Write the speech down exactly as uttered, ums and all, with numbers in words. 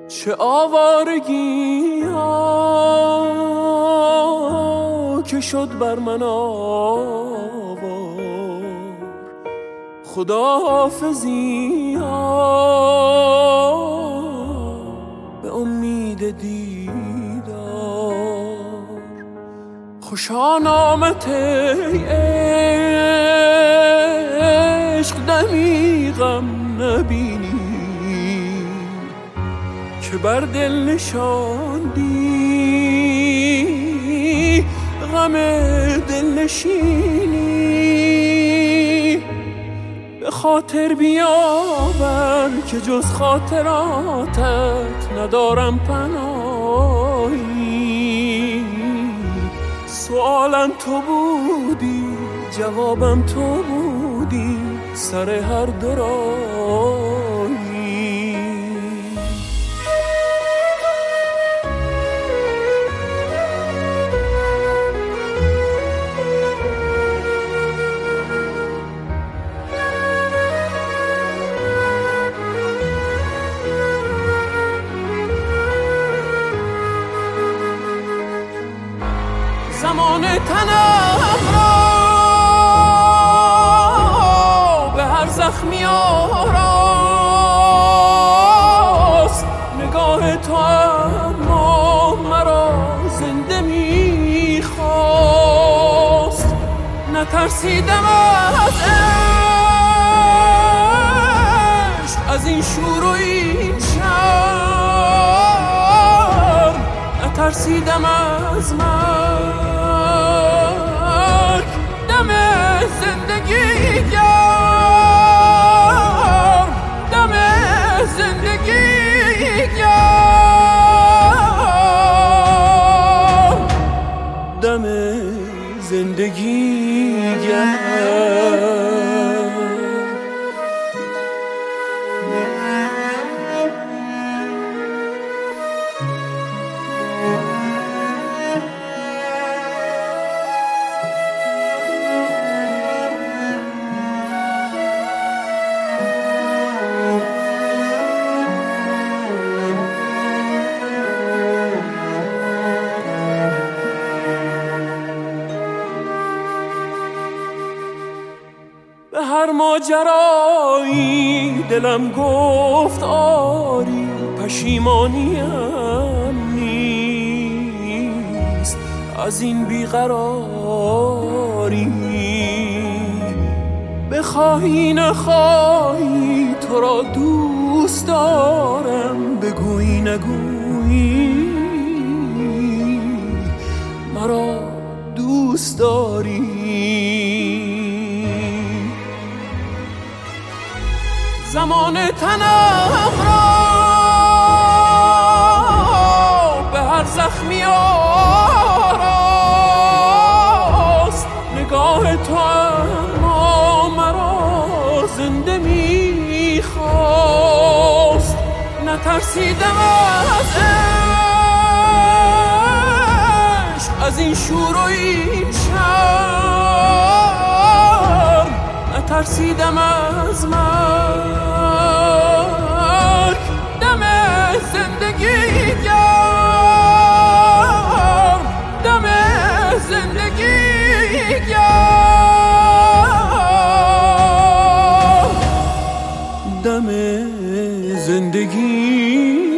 چه آوارگی ها که شد بر من آوار، خداحافظی ها به امید دیدار. خوشا نامت ای عشق دمی غم نبینی که بر دل نشاندی غم دل نشینی. به خاطر بیاور که جز خاطراتت ندارم پناهی. سوالم تو بودی جوابم تو بودی سر هر دو راهی. زمان تنم را به هر زخمی آراست. نگاه تو اما مرا زنده میخواست. نترسیدم از عشق، از این شور و این شرم. نترسیدم از من دم زندگی گرم، دم زندگی گرم، دم زندگی گرم. به هر ماجرایی دلم گفت آری، پشیمانیم نیست از این بیقراری. بخواهی نخواهی تو را دوست دارم، بگویی نگویی مرا دوست داری. زمان تنم را به هر زخمی آراست. نگاه تو اما مرا زنده میخواست. نترسیدم از عشق، از این شور و این شرم. نترسیدم از مرگ دم زندگی گرم، دم زندگی گرم، دم زندگی